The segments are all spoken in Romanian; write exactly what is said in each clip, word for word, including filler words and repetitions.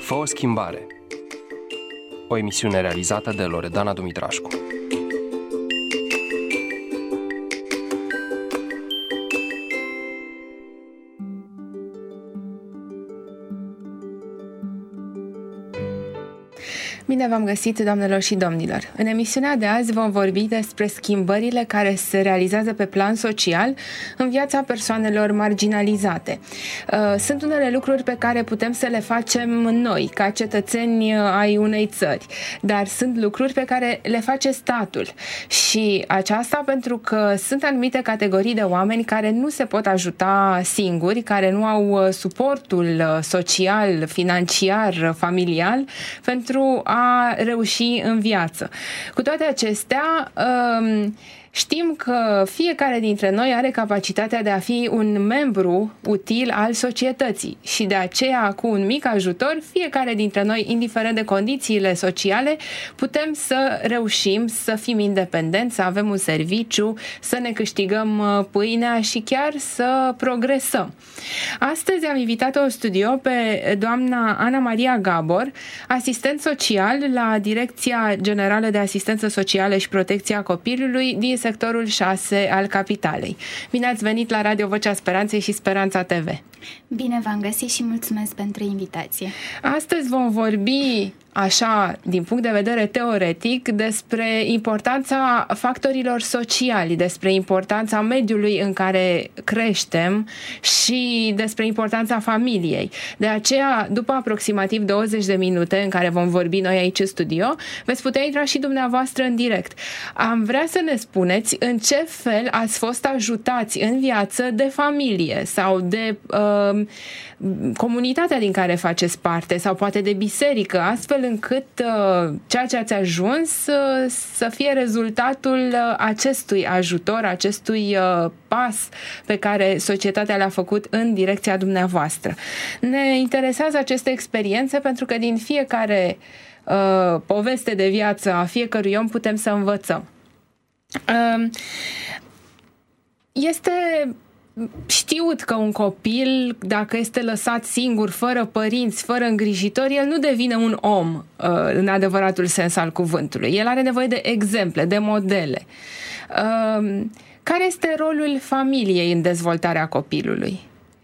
Fă o schimbare. O emisiune realizată de Loredana Dumitrașcu. Bine v-am găsit, doamnelor și domnilor! În emisiunea de azi vom vorbi despre schimbările care se realizează pe plan social în viața persoanelor marginalizate. Sunt unele lucruri pe care putem să le facem noi, ca cetățeni ai unei țări, dar sunt lucruri pe care le face statul. Și aceasta pentru că sunt anumite categorii de oameni care nu se pot ajuta singuri, care nu au suportul social, financiar, familial pentru a a reuși în viață. Cu toate acestea, știm că fiecare dintre noi are capacitatea de a fi un membru util al societății și de aceea, cu un mic ajutor, fiecare dintre noi, indiferent de condițiile sociale, putem să reușim să fim independenți, să avem un serviciu, să ne câștigăm pâinea și chiar să progresăm. Astăzi am invitat-o în studio pe doamna Ana Maria Gabor, asistent social la Direcția Generală de Asistență Socială și Protecția Copilului din sectorul șase al Capitalei. Bine ați venit la Radio Vocea Speranței și Speranța T V. Bine v-am găsit și mulțumesc pentru invitație. Astăzi vom vorbi, așa, din punct de vedere teoretic, despre importanța factorilor sociali, despre importanța mediului în care creștem și despre importanța familiei. De aceea, după aproximativ douăzeci de minute în care vom vorbi noi aici în studio, veți putea intra și dumneavoastră în direct. Am vrea să ne spuneți în ce fel ați fost ajutați în viață de familie sau de uh, comunitatea din care faceți parte sau poate de biserică, astfel încât uh, ceea ce ați ajuns uh, să fie rezultatul uh, acestui ajutor, acestui uh, pas pe care societatea l-a făcut în direcția dumneavoastră. Ne interesează aceste experiențe pentru că din fiecare uh, poveste de viață a fiecărui om putem să învățăm. Uh, este știut că un copil, dacă este lăsat singur, fără părinți, fără îngrijitori, el nu devine un om în adevăratul sens al cuvântului. El are nevoie de exemple, de modele. Care este rolul familiei în dezvoltarea copilului?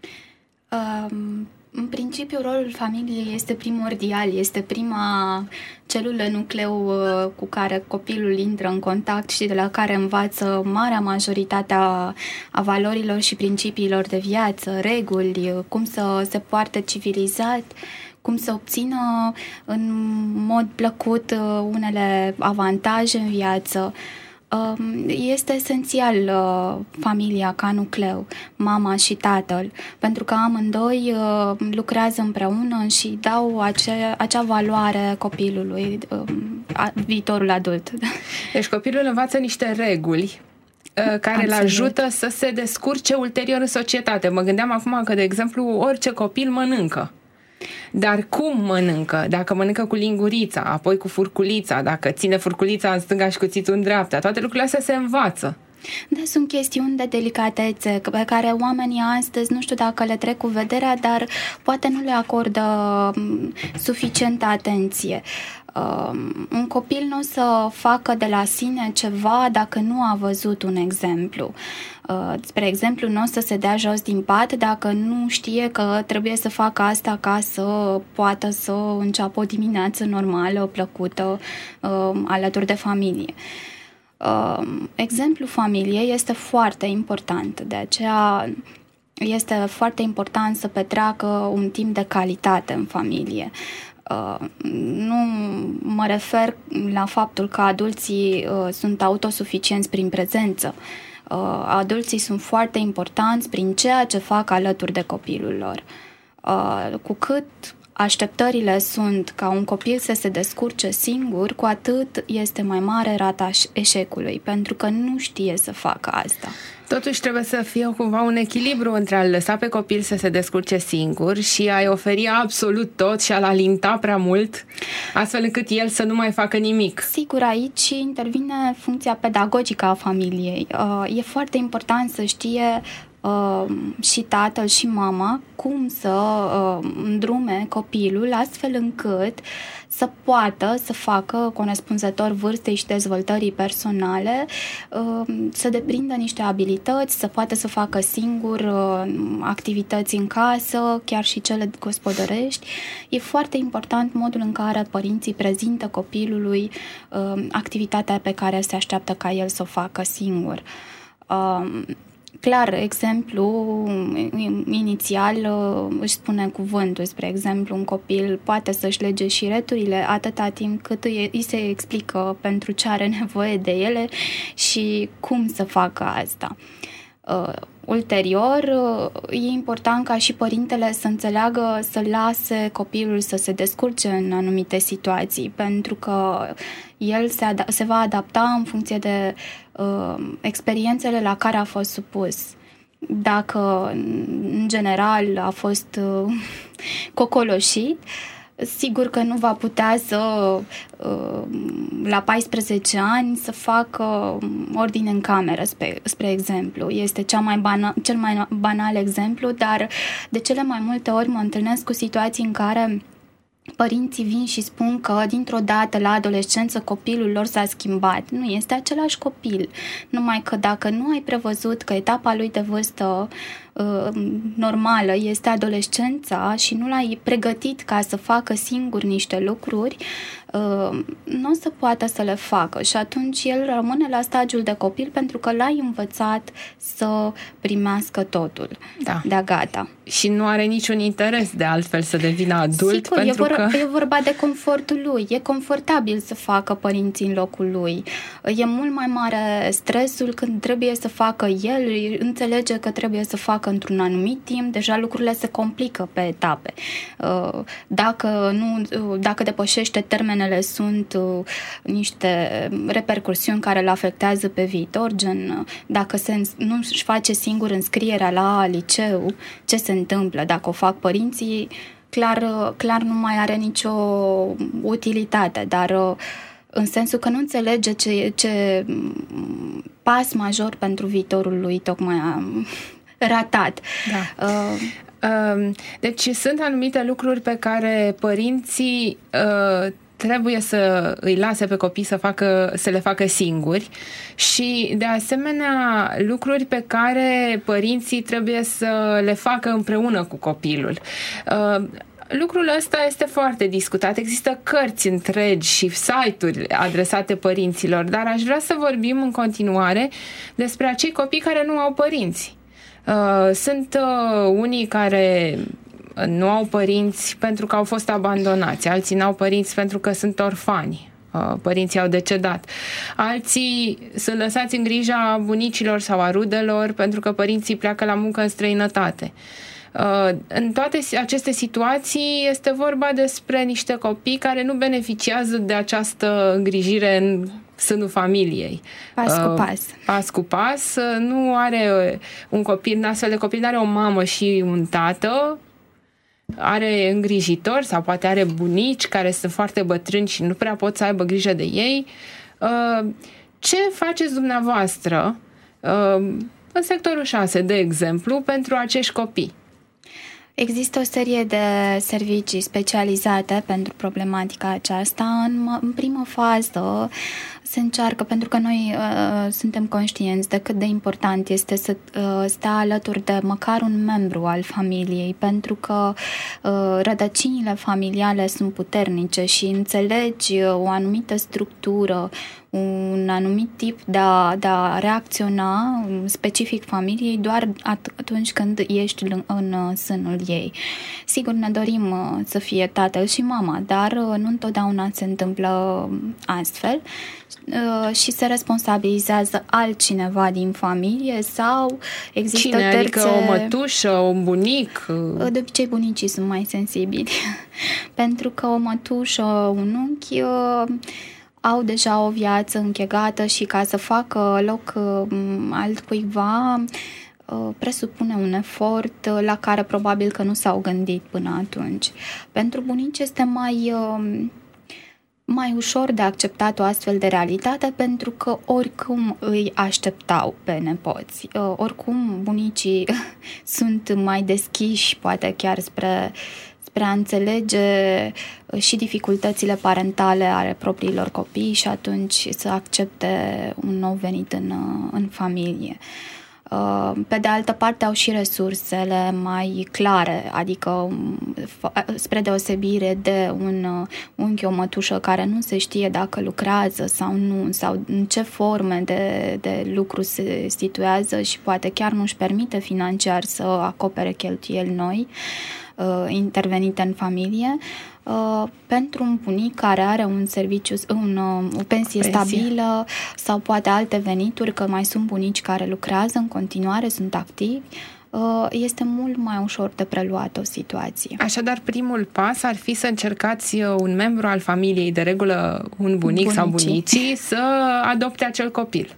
Um... În principiu, rolul familiei este primordial, este prima celulă nucleu cu care copilul intră în contact și de la care învață marea majoritate a, a valorilor și principiilor de viață, reguli, cum să se poarte civilizat, cum să obțină în mod plăcut unele avantaje în viață. Este esențial familia ca nucleu, mama și tatăl, pentru că amândoi lucrează împreună și dau acea, acea valoare copilului, viitorul adult. Deci copilul învață niște reguli care îl ajută să se descurce ulterior în societate. Mă gândeam acum că, de exemplu, orice copil mănâncă. Dar cum mănâncă? Dacă mănâncă cu lingurița, apoi cu furculița, dacă ține furculița în stânga și cuțitul în dreapta, toate lucrurile astea se învață. Da, sunt chestiuni de delicatețe pe care oamenii astăzi, nu știu dacă le trec cu vederea, dar poate nu le acordă suficientă atenție. Um, un copil nu o să facă de la sine ceva dacă nu a văzut un exemplu. Uh, spre exemplu, nu o să se dea jos din pat dacă nu știe că trebuie să facă asta ca să poată să înceapă o dimineață normală, plăcută, uh, alături de familie. Uh, exemplul familiei este foarte important, de aceea este foarte important să petreacă un timp de calitate în familie. Uh, nu mă refer la faptul că adulții uh, sunt autosuficienți prin prezență. Uh, adulții sunt foarte importanți prin ceea ce fac alături de copilul lor. Uh, cu cât așteptările sunt ca un copil să se descurce singur, cu atât este mai mare rata eșecului, pentru că nu știe să facă asta. Totuși trebuie să fie cumva un echilibru între a lăsa pe copil să se descurce singur și a-i oferi absolut tot și a-l alinta prea mult, astfel încât el să nu mai facă nimic. Sigur, aici intervine funcția pedagogică a familiei. E foarte important să știe și tatăl și mama cum să îndrume copilul astfel încât să poată să facă corespunzător vârstei și dezvoltării personale, să deprindă niște abilități, să poată să facă singur activități în casă, chiar și cele gospodărești. E foarte important modul în care părinții prezintă copilului activitatea pe care se așteaptă ca el să o facă singur. Clar, exemplu inițial își spune cuvântul, spre exemplu, un copil poate să-și lege șireturile atâta timp cât îi se explică pentru ce are nevoie de ele și cum să facă asta. Uh, ulterior, uh, e important ca și părintele să înțeleagă să lase copilul să se descurce în anumite situații, pentru că el se, ad- se va adapta în funcție de uh, experiențele la care a fost supus. Dacă, în general, a fost uh, cocoloșit, sigur că nu va putea să, la paisprezece ani, să facă ordine în cameră, spre, spre exemplu. Este cea mai bana, cel mai banal exemplu, dar de cele mai multe ori mă întâlnesc cu situații în care părinții vin și spun că dintr-o dată la adolescență copilul lor s-a schimbat. Nu, este același copil, numai că dacă nu ai prevăzut că etapa lui de vârstă uh, normală este adolescența și nu l-ai pregătit ca să facă singur niște lucruri, uh, nu o să poată să le facă și atunci el rămâne la stadiul de copil pentru că l-ai învățat să primească totul. Da. De-a gata. Și nu are niciun interes de altfel să devină adult. Sigur, pentru e, vor, că... e vorba de confortul lui. E confortabil să facă părinții în locul lui. E mult mai mare stresul când trebuie să facă el, înțelege că trebuie să facă într-un anumit timp, deja lucrurile se complică pe etape. Dacă, nu, dacă depășește termenele, sunt niște repercursiuni care îl afectează pe viitor, gen dacă se, nu își face singur înscrierea la liceu, ce se întâmplă? Dacă o fac părinții, clar, clar nu mai are nicio utilitate, dar în sensul că nu înțelege ce, ce pas major pentru viitorul lui tocmai a ratat. Da. Uh, deci sunt anumite lucruri pe care părinții uh, trebuie să îi lase pe copii să, facă, să le facă singuri și, de asemenea, lucruri pe care părinții trebuie să le facă împreună cu copilul. Uh, Lucrul ăsta este foarte discutat. Există cărți întregi și site-uri adresate părinților, dar aș vrea să vorbim în continuare despre acei copii care nu au părinți. Uh, sunt uh, unii care nu au părinți pentru că au fost abandonați, alții nu au părinți pentru că sunt orfani, părinții au decedat, alții sunt lăsați în grija bunicilor sau a rudelor pentru că părinții pleacă la muncă în străinătate. În toate aceste situații este vorba despre niște copii care nu beneficiază de această îngrijire în sânul familiei. Pas cu pas. Pas cu pas. Nu are un copil, un astfel de copil, nu are o mamă și un tată, are îngrijitori sau poate are bunici care sunt foarte bătrâni și nu prea pot să aibă grijă de ei. Ce faceți dumneavoastră în sectorul șase, de exemplu, pentru acești copii? Există o serie de servicii specializate pentru problematica aceasta. În, în primă fază se încearcă, pentru că noi uh, suntem conștienți de cât de important este să uh, stea alături de măcar un membru al familiei, pentru că uh, rădăcinile familiale sunt puternice și înțelegi o anumită structură, un anumit tip de a, de a reacționa specific familiei doar atunci când ești în, în sânul ei. Sigur, ne dorim să fie tatăl și mama, dar nu întotdeauna se întâmplă astfel și se responsabilizează altcineva din familie sau există Cine? terțe... Adică o mătușă, un bunic? De obicei bunicii sunt mai sensibili pentru că o mătușă, un unchi au deja o viață închegată și ca să facă loc altcuiva presupune un efort la care probabil că nu s-au gândit până atunci. Pentru bunici este mai mai ușor de acceptat o astfel de realitate, pentru că oricum îi așteptau pe nepoți. Oricum bunicii sunt mai deschiși, poate chiar spre, spre a înțelege și dificultățile parentale ale propriilor copii și atunci să accepte un nou venit în, în familie. Pe de altă parte au și resursele mai clare, adică spre deosebire de un unchi, o mătușă care nu se știe dacă lucrează sau nu, sau în ce forme de, de lucru se situează și poate chiar nu își permite financiar să acopere cheltuieli noi intervenite în familie. Uh, pentru un bunic care are un serviciu, un, o pensie, pensie stabilă sau poate alte venituri, că mai sunt bunici care lucrează în continuare, sunt activi, uh, este mult mai ușor de preluat o situație. Așadar, primul pas ar fi să încercați un membru al familiei, de regulă un bunic Bunicii. sau bunicii, să adopte acel copil.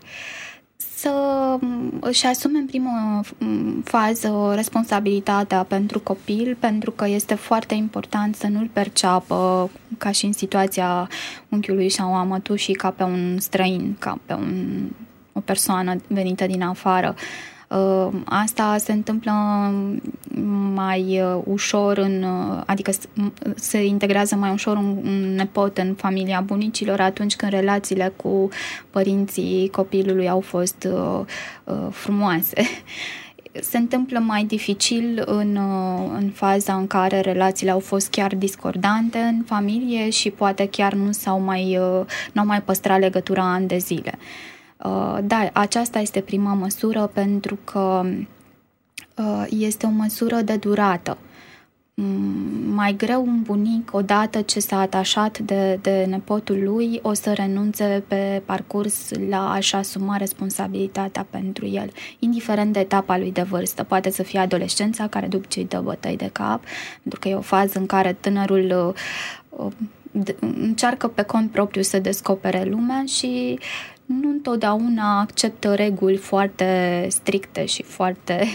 Să își asume în primă fază responsabilitatea pentru copil, pentru că este foarte important să nu-l perceapă ca și în situația unchiului sau a mătușii ca pe un străin, ca pe un, o persoană venită din afară. Asta se întâmplă mai ușor, în, adică se integrează mai ușor un, un nepot în familia bunicilor atunci când relațiile cu părinții copilului au fost uh, frumoase. Se întâmplă mai dificil în, în faza în care relațiile au fost chiar discordante în familie și poate chiar nu s-au mai, n-au mai păstrat legătura ani de zile. Da, aceasta este prima măsură, pentru că este o măsură de durată. Mai greu un bunic, odată ce s-a atașat de, de nepotul lui, o să renunțe pe parcurs la a-și asuma responsabilitatea pentru el, indiferent de etapa lui de vârstă. Poate să fie adolescența, care după ce îi dă bătăi de cap, pentru că e o fază în care tânărul încearcă pe cont propriu să descopere lumea și nu întotdeauna acceptă reguli foarte stricte și foarte,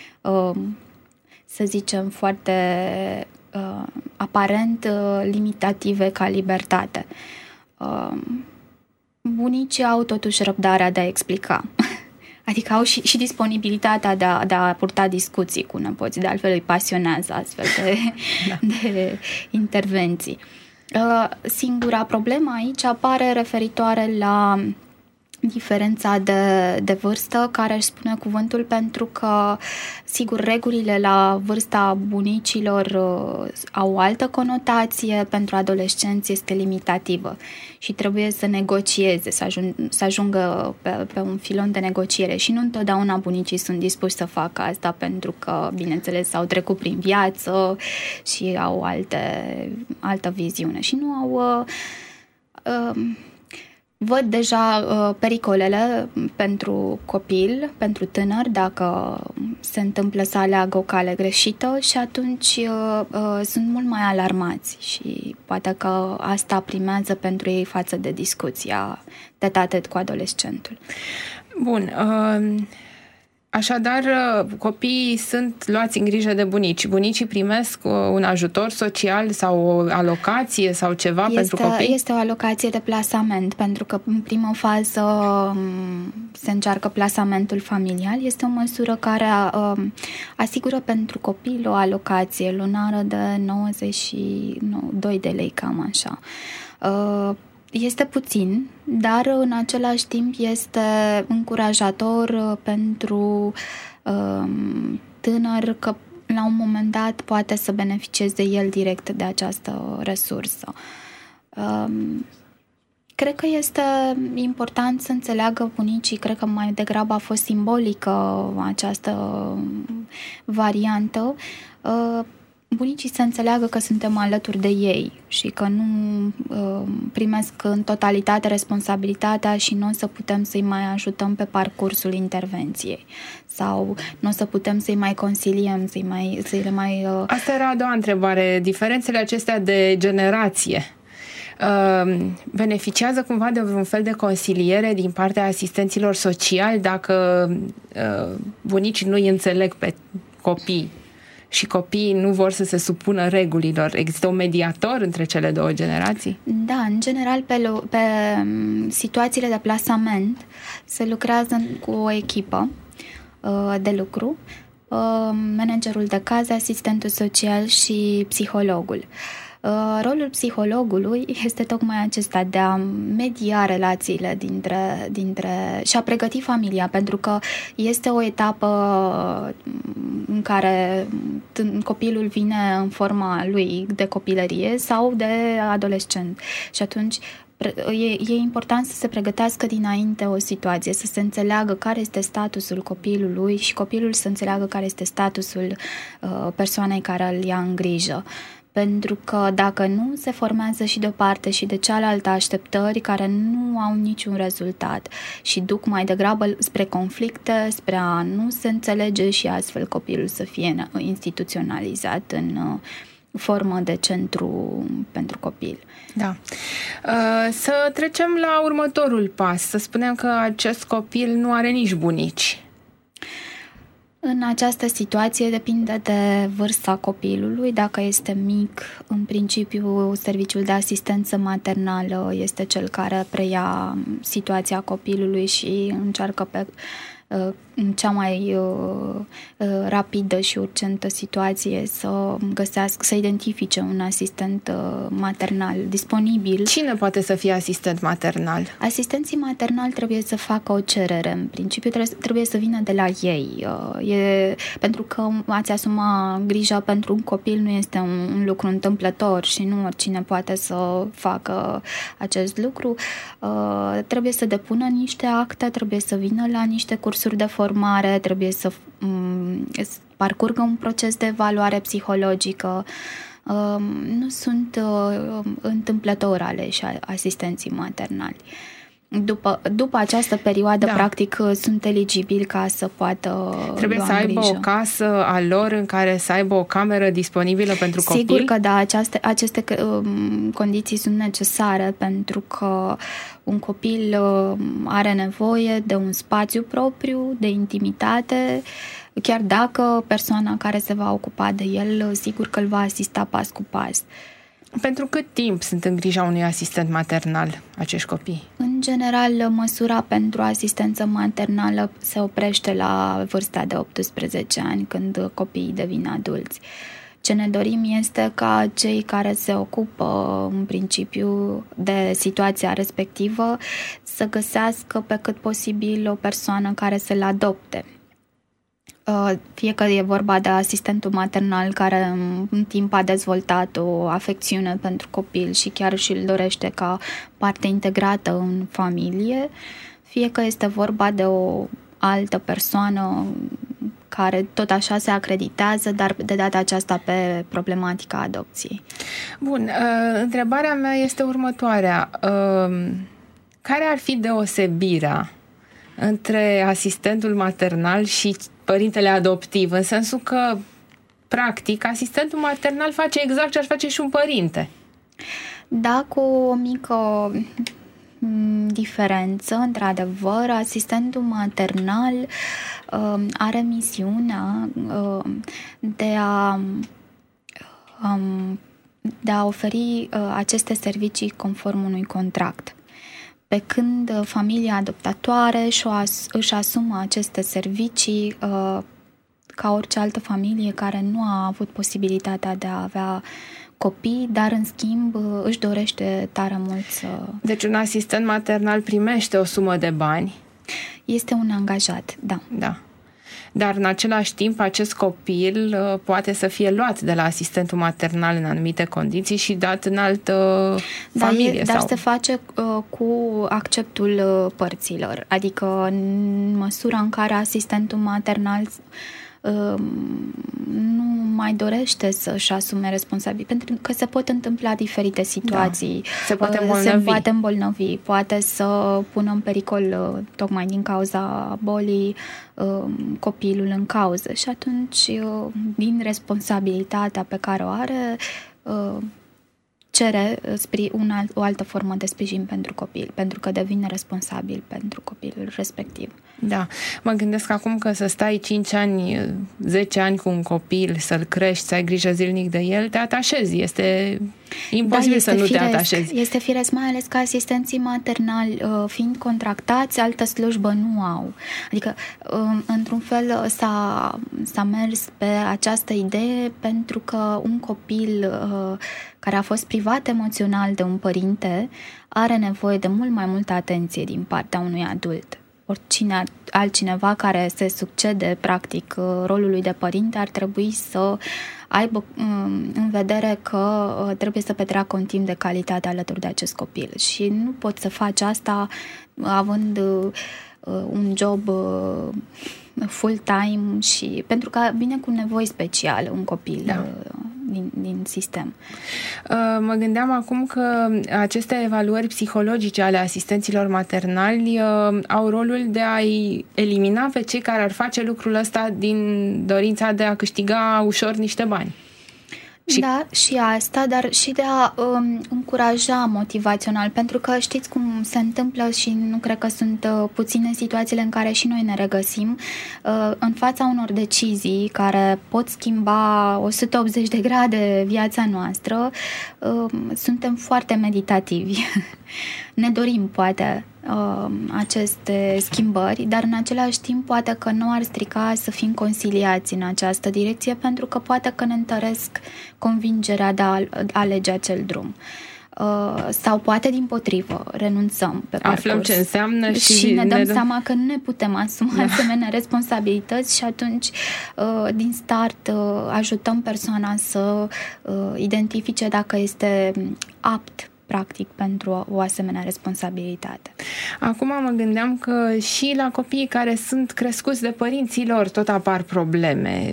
să zicem, foarte aparent limitative ca libertate. Bunicii au totuși răbdarea de a explica. Adică au și, și disponibilitatea de a, de a purta discuții cu nepoții, de altfel îi pasionează astfel de, da. de intervenții. Singura problemă aici apare referitoare la diferența de, de vârstă, care își spune cuvântul, pentru că, sigur, regulile la vârsta bunicilor uh, au o altă conotație, pentru adolescenți este limitativă și trebuie să negocieze, să, ajung, să ajungă pe, pe un filon de negociere și nu întotdeauna bunicii sunt dispuși să facă asta, pentru că, bineînțeles, au trecut prin viață și au alte, altă viziune și nu au... Uh, uh, Văd deja uh, pericolele pentru copil, pentru tânăr, dacă se întâmplă să aleagă o cale greșită și atunci uh, uh, sunt mult mai alarmați și poate că asta primează pentru ei față de discuția tete-a-tete cu adolescentul. Bun, uh... Așadar, copiii sunt luați în grijă de bunici. Bunicii primesc un ajutor social sau o alocație sau ceva este, pentru copii? Este o alocație de plasament, pentru că în primă fază se încearcă plasamentul familial. Este o măsură care asigură pentru copil o alocație lunară de nouăzeci și doi de lei, cam așa. Este puțin, dar în același timp este încurajator pentru uh, tânăr că la un moment dat poate să beneficieze el direct de această resursă. Uh, cred că este important să înțeleagă bunicii, cred că mai degrabă a fost simbolică această variantă, uh, bunicii să înțeleagă că suntem alături de ei și că nu uh, primesc în totalitate responsabilitatea și nu o să putem să-i mai ajutăm pe parcursul intervenției sau nu o să putem să-i mai consiliem, să-i mai... Să-i le mai uh... Asta era a doua întrebare. Diferențele acestea de generație uh, beneficiază cumva de un fel de consiliere din partea asistenților sociali dacă uh, bunicii nu îi înțeleg pe copii și copiii nu vor să se supună regulilor. Există un mediator între cele două generații? Da, în general pe, pe situațiile de plasament se lucrează cu o echipă uh, de lucru, uh, managerul de caz, asistentul social și psihologul. Uh, rolul psihologului este tocmai acesta de a media relațiile dintre, dintre și a pregăti familia, pentru că este o etapă în care copilul vine în forma lui de copilărie sau de adolescent și atunci e, e important să se pregătească dinainte o situație, să se înțeleagă care este statusul copilului și copilul să înțeleagă care este statusul uh, persoanei care îl ia în grijă. Pentru că dacă nu, se formează și de o parte și de cealaltă așteptări care nu au niciun rezultat și duc mai degrabă spre conflicte, spre a nu se înțelege și astfel copilul să fie instituționalizat în formă de centru pentru copil. Da. Să trecem la următorul pas. Să spunem că acest copil nu are nici bunici. În această situație depinde de vârsta copilului. Dacă este mic, în principiu, serviciul de asistență maternală este cel care preia situația copilului și încearcă pe în cea mai uh, rapidă și urgentă situație să găsească, să identifice un asistent uh, maternal disponibil. Cine poate să fie asistent maternal? Asistenții maternali trebuie să facă o cerere. În principiu trebuie, trebuie să vină de la ei. Uh, e, pentru că a-ți asuma grija pentru un copil nu este un, un lucru întâmplător și nu oricine poate să facă acest lucru. Uh, trebuie să depună niște acte, trebuie să vină la niște cursuri de formare, trebuie să um, parcurgă un proces de evaluare psihologică. Um, nu sunt uh, întâmplători aleși asistenții maternali. După, după această perioadă, da. practic, sunt eligibili ca să poată Trebuie lua să aibă grijă. o casă a lor în care să aibă o cameră disponibilă pentru copil? Sigur că da, aceaste, aceste um, condiții sunt necesare pentru că un copil um, are nevoie de un spațiu propriu, de intimitate, chiar dacă persoana care se va ocupa de el, sigur că îl va asista pas cu pas. Pentru cât timp sunt în grija unui asistent maternal acești copii? În general, măsura pentru asistență maternală se oprește la vârsta de optsprezece ani, când copiii devin adulți. Ce ne dorim este ca cei care se ocupă în principiu de situația respectivă să găsească pe cât posibil o persoană care să-l adopte. Fie că e vorba de asistentul maternal care în timp a dezvoltat o afecțiune pentru copil și chiar și îl dorește ca parte integrată în familie, fie că este vorba de o altă persoană care tot așa se acreditează, dar de data aceasta pe problematica adopției. Bun, uh, întrebarea mea este următoarea. Uh, care ar fi deosebirea între asistentul maternal și părintele adoptiv, în sensul că, practic, asistentul maternal face exact ce ar face și un părinte? Da, cu o mică diferență, într-adevăr, asistentul maternal uh, are misiunea uh, de a um, de a oferi uh, aceste servicii conform unui contract. Pe când familia adoptatoare își asumă aceste servicii uh, ca orice altă familie care nu a avut posibilitatea de a avea copii, dar în schimb își dorește tare mult să... Deci un asistent maternal primește o sumă de bani? Este un angajat, da. Da. Dar în același timp acest copil uh, poate să fie luat de la asistentul maternal în anumite condiții și dat în altă da, familie. E, dar sau... se face uh, cu acceptul uh, părților, adică în măsura în care asistentul maternal uh, nu mai dorește să-și asume responsabilitate, pentru că se pot întâmpla diferite situații. Da. Se poate îmbolnăvi. Se poate îmbolnăvi, poate să pună în pericol, tocmai din cauza bolii, copilul în cauză. Și atunci, din responsabilitatea pe care o are, cere un alt, o altă formă de sprijin pentru copil, pentru că devine responsabil pentru copilul respectiv. Da, mă gândesc acum că să stai cinci ani, zece ani cu un copil, să-l crești, să ai grijă zilnic de el, te atașezi, este imposibil da, să nu firesc, te atașezi. Este firesc, mai ales că asistenții maternali, fiind contractați, altă slujbă nu au. Adică, într-un fel, s-a, s-a mers pe această idee pentru că un copil care a fost privat emoțional de un părinte are nevoie de mult mai multă atenție din partea unui adult. Oricine altcineva care se succede practic rolului de părinte ar trebui să aibă în vedere că trebuie să petreacă un timp de calitate alături de acest copil și nu poți să faci asta având un job full-time și pentru că vine cu nevoi speciale un copil da. din, din sistem. Mă gândeam acum că aceste evaluări psihologice ale asistenților maternali au rolul de a-i elimina pe cei care ar face lucrul ăsta din dorința de a câștiga ușor niște bani. Și... Da, și asta, dar și de a um, încuraja motivațional, pentru că știți cum se întâmplă și nu cred că sunt uh, puține situațiile în care și noi ne regăsim uh, în fața unor decizii care pot schimba o sută optzeci de grade viața noastră, uh, suntem foarte meditativi. Ne dorim, poate, aceste schimbări, dar în același timp poate că nu ar strica să fim conciliați în această direcție, pentru că poate că ne întăresc convingerea de a alege acel drum. Sau poate dimpotrivă, renunțăm pe parcurs. Aflăm ce înseamnă și, și ne dăm ne dăm... seama că nu ne putem asuma da. asemenea responsabilități și atunci din start ajutăm persoana să identifice dacă este apt practic pentru o asemenea responsabilitate. Acum mă gândeam că și la copiii care sunt crescuți de părinții lor tot apar probleme.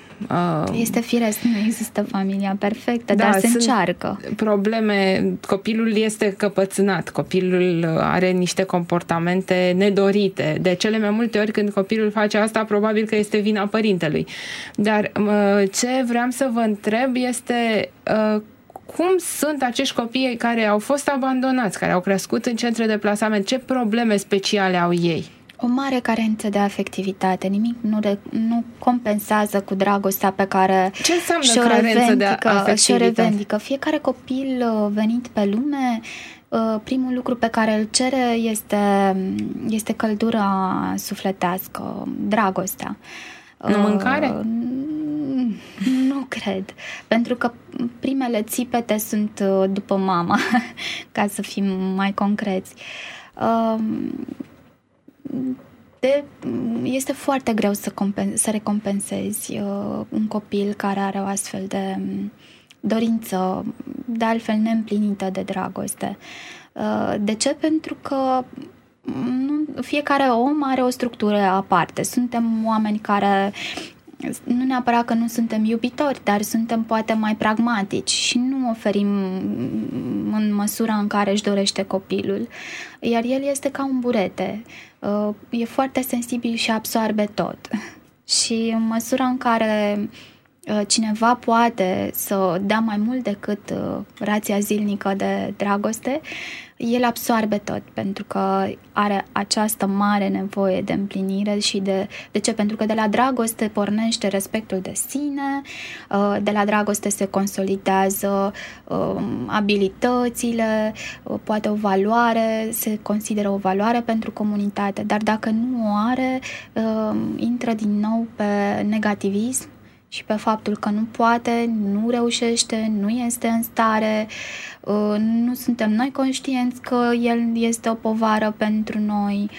Este firesc, nu există familia perfectă, da, dar se încearcă. Probleme, copilul este căpățânat, copilul are niște comportamente nedorite. De cele mai multe ori când copilul face asta, probabil că este vina părintelui. Dar ce vreau să vă întreb este cum sunt acești copii care au fost abandonați, care au crescut în centre de plasament? Ce probleme speciale au ei? O mare carență de afectivitate, nimic nu, re, nu compensează cu dragostea pe care Ce înseamnă carență de afectivitate? Și-o revendică. Fiecare copil venit pe lume, primul lucru pe care îl cere este, este căldura sufletească, dragostea. Nu mâncare? Nu cred. Pentru că primele țipete sunt după mama, ca să fim mai concreți. De, este foarte greu să, compen- să recompensezi un copil care are o astfel de dorință, de altfel neîmplinită de dragoste. De ce? Pentru că nu, fiecare om are o structură aparte. Suntem oameni care nu neapărat că nu suntem iubitori, dar suntem poate mai pragmatici și nu oferim în măsura în care își dorește copilul. Iar el este ca un burete. E foarte sensibil și absorbe tot. Și în măsura în care cineva poate să dea mai mult decât rația zilnică de dragoste, el absorbe tot, pentru că are această mare nevoie de împlinire și de... De ce? Pentru că de la dragoste pornește respectul de sine, de la dragoste se consolidează abilitățile, poate o valoare, se consideră o valoare pentru comunitate, dar dacă nu o are, intră din nou pe negativism și pe faptul că nu poate, nu reușește, nu este în stare, nu suntem noi conștienți că el este o povară pentru noi.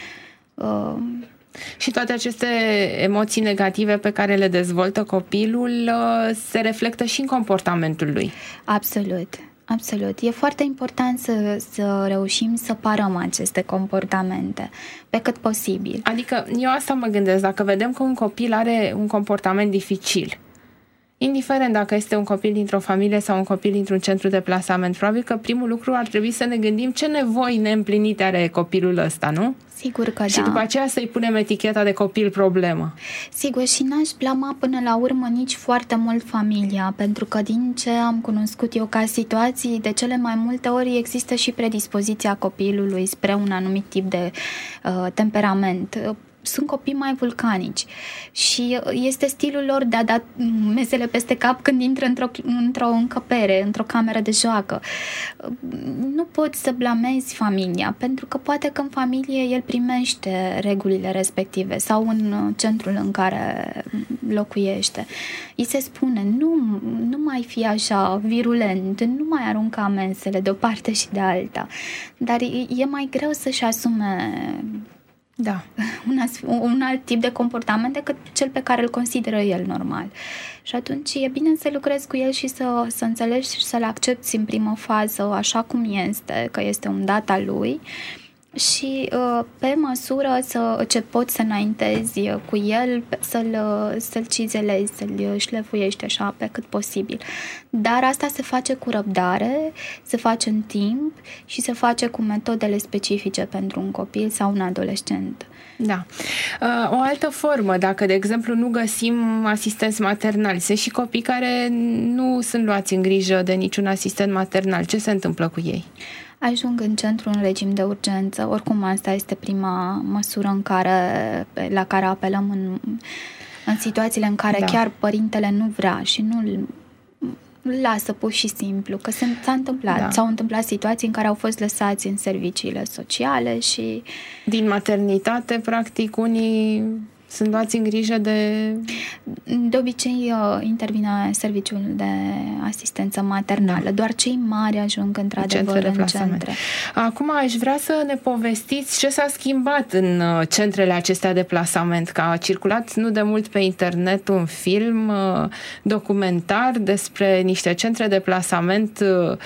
Și toate aceste emoții negative pe care le dezvoltă copilul se reflectă și în comportamentul lui. Absolut. Absolut. E foarte important să, să reușim să parăm aceste comportamente pe cât posibil. Adică eu asta mă gândesc, dacă vedem că un copil are un comportament dificil, indiferent dacă este un copil dintr-o familie sau un copil dintr-un centru de plasament, probabil că primul lucru ar trebui să ne gândim ce nevoi neîmplinite are copilul ăsta, nu? Sigur că și da. după aceea să-i punem eticheta de copil problemă. Sigur, și n-aș blama până la urmă nici foarte mult familia, pentru că din ce am cunoscut eu ca situații, de cele mai multe ori există și predispoziția copilului spre un anumit tip de uh, temperament. Sunt copii mai vulcanici și este stilul lor de a da mesele peste cap când intră într-o, într-o încăpere, într-o cameră de joacă. Nu poți să blamezi familia, pentru că poate că în familie el primește regulile respective sau în centrul în care locuiește. Îi se spune, nu, nu mai fi așa virulent, nu mai arunca mesele de o parte și de alta. Dar e mai greu să-și asume Da. Un, as- un alt tip de comportament decât cel pe care îl consideră el normal. Și atunci e bine să lucrezi cu el și să, să înțelegi și să-l accepti în primă fază așa cum este, că este un dat al lui și pe măsură să, ce poți să înaintezi cu el, să-l, să-l cizelezi, să-l șlefuiești așa pe cât posibil. Dar asta se face cu răbdare, se face în timp și se face cu metodele specifice pentru un copil sau un adolescent. Da. O altă formă, dacă, de exemplu, nu găsim asistenți maternali, sunt și copii care nu sunt luați în grijă de niciun asistent maternal. Ce se întâmplă cu ei? Ajung în centru în regim de urgență. Oricum, asta este prima măsură în care, la care apelăm în, în situațiile în care da. chiar părintele nu vrea și nu îl lasă pur și simplu, că se, s-a întâmplat. Da. S-au întâmplat situații în care au fost lăsați în serviciile sociale și... Din maternitate, practic, unii sunt luați în grijă de... De obicei intervine serviciul de asistență maternală. Da. Doar cei mari ajung într-adevăr în centre. Acum aș vrea să ne povestiți ce s-a schimbat în centrele acestea de plasament. Că a circulat nu de mult pe internet un film documentar despre niște centre de plasament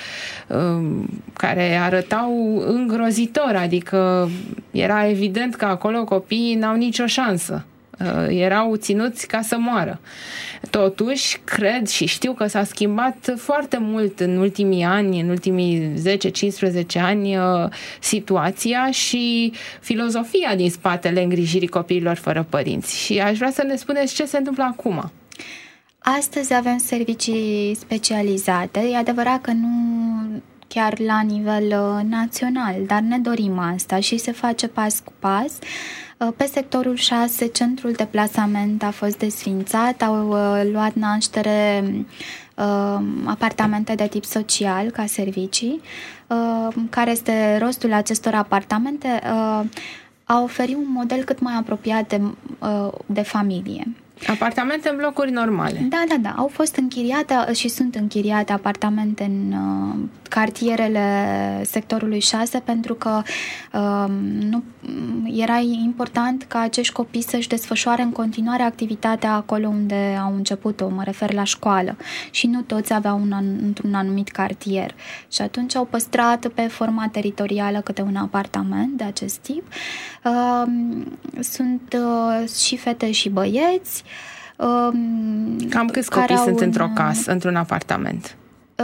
care arătau îngrozitor. Adică era evident că acolo copiii n-au nicio șansă. Erau ținuți ca să moară. Totuși, cred și știu că s-a schimbat foarte mult în ultimii ani, în ultimii zece cincisprezece ani, situația și filozofia din spatele îngrijirii copiilor fără părinți. Și aș vrea să ne spuneți ce se întâmplă acum. Astăzi avem servicii specializate. E adevărat că nu chiar la nivel național, dar ne dorim asta și se face pas cu pas. Pe sectorul șase, centrul de plasament a fost desființat, au luat naștere apartamente de tip social ca servicii. Care este rostul acestor apartamente? A oferi un model cât mai apropiat de, de familie. Apartamente în blocuri normale. Da, da, da. Au fost închiriate și sunt închiriate apartamente în uh, cartierele sectorului șase pentru că uh, nu, era important ca acești copii să-și desfășoare în continuare activitatea acolo unde au început-o, mă refer la școală. Și nu toți aveau un, într-un anumit cartier. Și atunci au păstrat pe forma teritorială câte un apartament de acest tip. Uh, sunt uh, și fete și băieți. Cam câți copii sunt un, într-o casă, într-un apartament?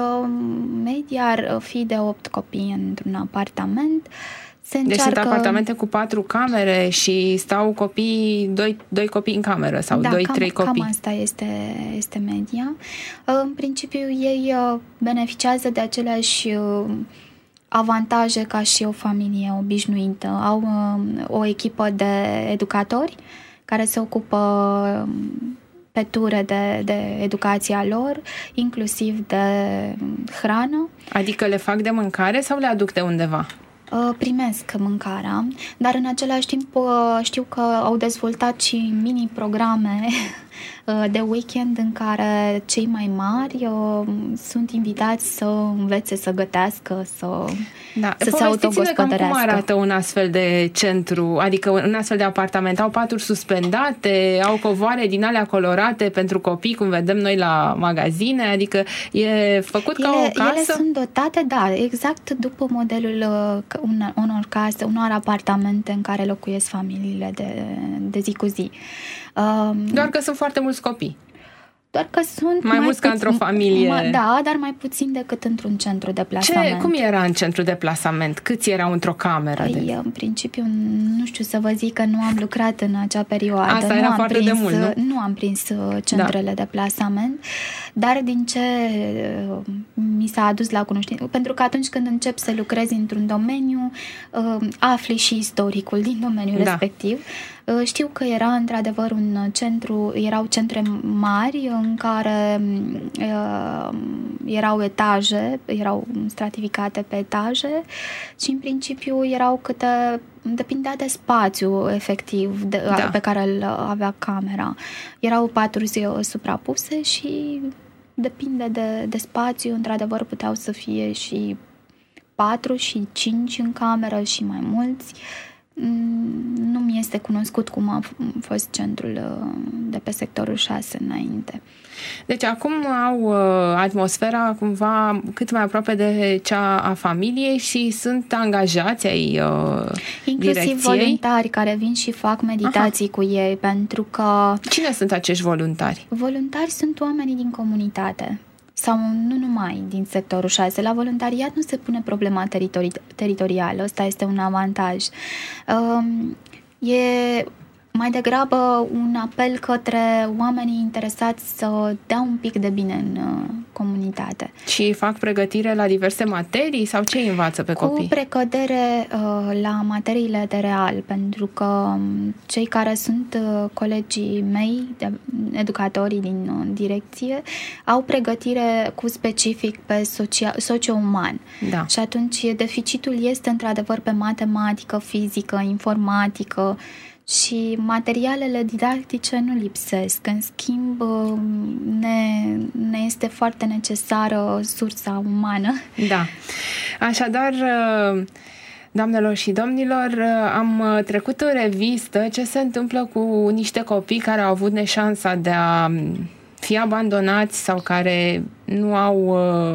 Media ar fi de opt copii într-un apartament. Se deci încearcă... sunt apartamente cu patru camere și stau copii, doi, doi copii în cameră sau da, doi, cam, trei copii. Cam asta este, este media. În principiu, ei beneficiază de aceleași avantaje ca și o familie obișnuită. Au o echipă de educatori care se ocupă pe ture de, de educația lor, inclusiv de hrană. Adică le fac de mâncare sau le aduc de undeva? Primesc mâncarea, dar în același timp știu că au dezvoltat și mini-programe de weekend în care cei mai mari sunt invitați să învețe să gătească, să, da. să se autogospodărească. Cum arată un astfel de centru, adică un astfel de apartament? Au paturi suspendate, au covoare din alea colorate pentru copii, cum vedem noi la magazine, adică e făcut ele, ca o casă? Ele sunt dotate, da, exact după modelul unor case, unor apartamente în care locuiesc familiile de, de zi cu zi. Doar că sunt foarte mulți copii. doar că sunt mai, mai mulți ca într-o familie. Ma, da, dar mai puțin decât într-un centru de plasament. Ce, cum era în centru de plasament? Câți erau într-o cameră? Păi, de... în principiu, nu știu să vă zic că nu am lucrat în acea perioadă. Asta nu era am foarte prins, de mult, nu? Nu am prins centrele da. de plasament, dar din ce mi s-a adus la cunoștință, pentru că atunci când începi să lucrezi într-un domeniu, afli și istoricul din domeniul da. respectiv. Știu că era într-adevăr un centru, erau centre mari în care uh, erau etaje, erau stratificate pe etaje și în principiu erau câte, depindea de spațiu efectiv de, da. pe care îl avea camera. Erau paturi suprapuse și depinde de, de spațiu, într-adevăr puteau să fie și patru și cinci în cameră și mai mulți. Nu mi este cunoscut cum a fost centrul de pe sectorul șase înainte. Deci acum au atmosfera cumva cât mai aproape de cea a familiei și sunt angajați ai inclusiv direcției. Voluntari care vin și fac meditații Aha. cu ei, pentru că... Cine sunt acești voluntari? Voluntari sunt oamenii din comunitate. Sau nu numai din sectorul șase. La voluntariat nu se pune problema teritori- teritorială. Ăsta este un avantaj. Um, e mai degrabă un apel către oamenii interesați să dea un pic de bine în uh, comunitate. Și fac pregătire la diverse materii sau ce îi învață pe copii? Cu precădere uh, la materiile de real, pentru că um, cei care sunt uh, colegii mei, de, educatorii din uh, direcție, au pregătire cu specific pe socia- socio-uman. Da. Și atunci deficitul este într-adevăr pe matematică, fizică, informatică, și materialele didactice nu lipsesc. În schimb, ne, ne este foarte necesară sursa umană. Da. Așadar, doamnelor și domnilor, am trecut în revistă ce se întâmplă cu niște copii care au avut neșansa de a fi abandonați sau care nu au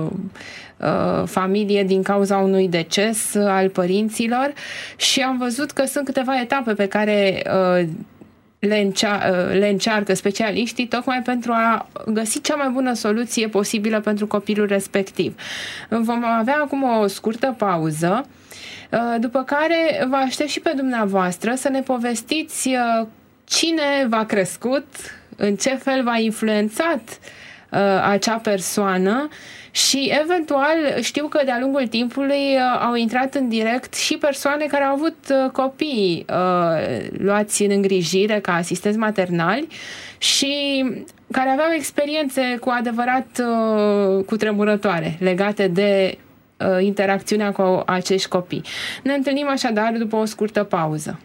familie din cauza unui deces al părinților și am văzut că sunt câteva etape pe care le, încea- le încearcă specialiștii tocmai pentru a găsi cea mai bună soluție posibilă pentru copilul respectiv. Vom avea acum o scurtă pauză, după care vă aștept și pe dumneavoastră să ne povestiți cine v-a crescut, în ce fel v-a influențat acea persoană și eventual știu că de-a lungul timpului au intrat în direct și persoane care au avut copii luați în îngrijire ca asistenți maternali și care aveau experiențe cu adevărat cutremurătoare legate de interacțiunea cu acești copii. Ne întâlnim așadar după o scurtă pauză.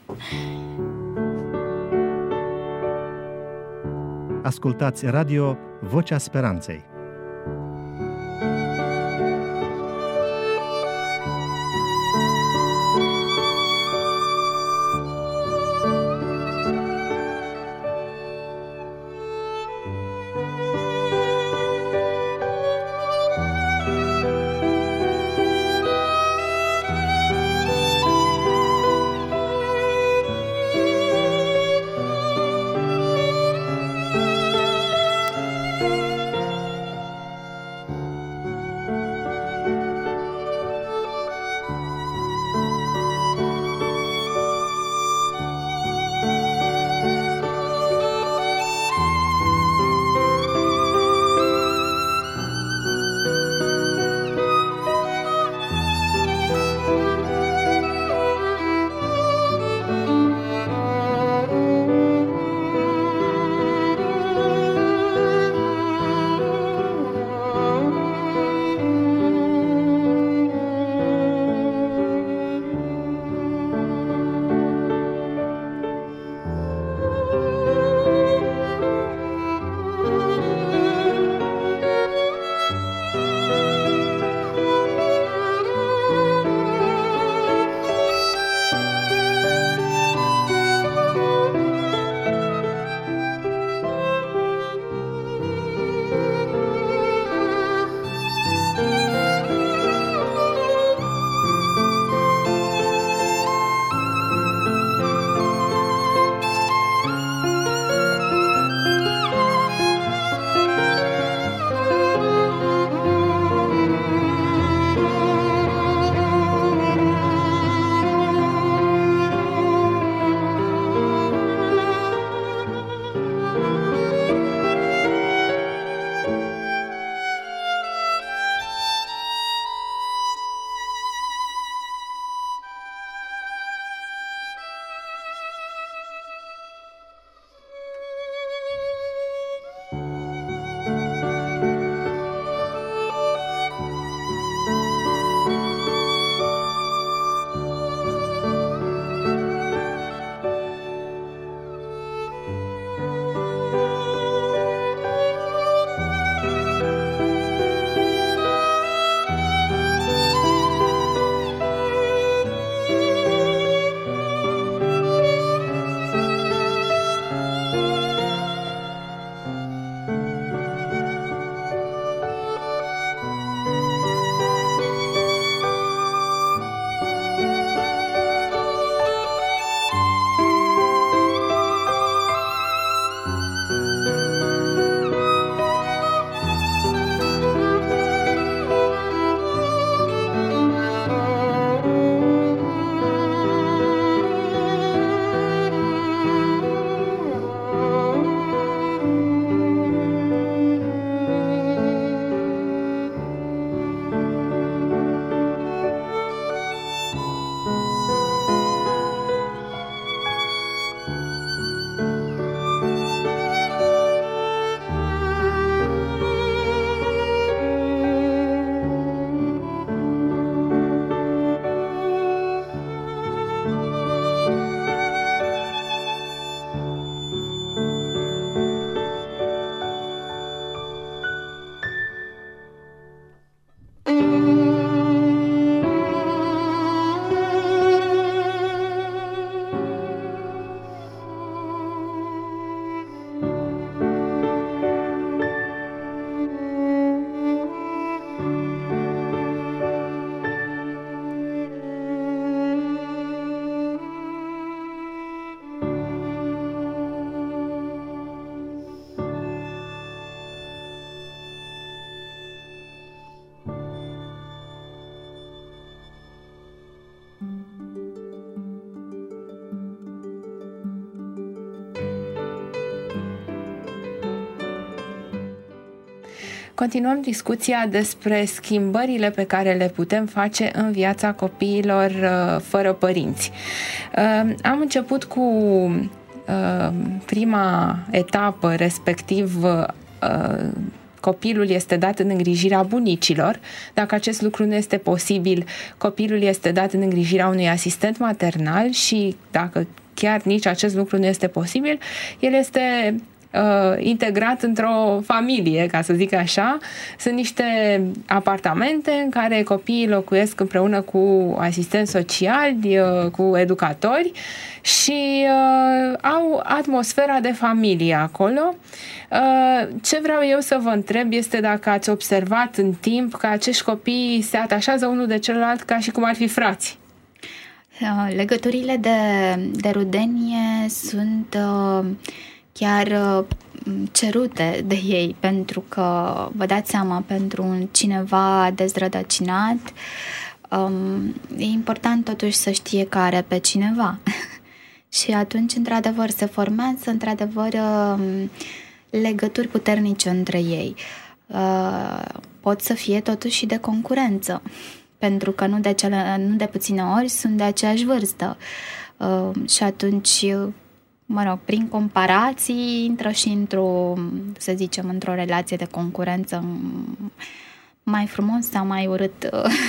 Ascultați Radio Vocea Speranței. Continuăm discuția despre schimbările pe care le putem face în viața copiilor uh, fără părinți. Uh, am început cu uh, prima etapă, respectiv uh, copilul este dat în îngrijirea bunicilor. Dacă acest lucru nu este posibil, copilul este dat în îngrijirea unui asistent maternal și dacă chiar nici acest lucru nu este posibil, el este Uh, integrat într-o familie, ca să zic așa. Sunt niște apartamente în care copiii locuiesc împreună cu asistenți sociali, uh, cu educatori și uh, au atmosfera de familie acolo. Uh, ce vreau eu să vă întreb este dacă ați observat în timp că acești copii se atașează unul de celălalt ca și cum ar fi frați. Legăturile de, de rudenie sunt uh, chiar uh, cerute de ei, pentru că, vă dați seama, pentru un cineva dezrădăcinat, um, e important totuși să știe că are pe cineva. Și atunci, într-adevăr, se formează, într-adevăr, uh, legături puternice între ei. Uh, pot să fie totuși și de concurență, pentru că nu de, cele, nu de puține ori sunt de aceeași vârstă. Uh, și atunci, mă rog, prin comparații intră și într-o, să zicem, într-o relație de concurență mai frumos sau mai urât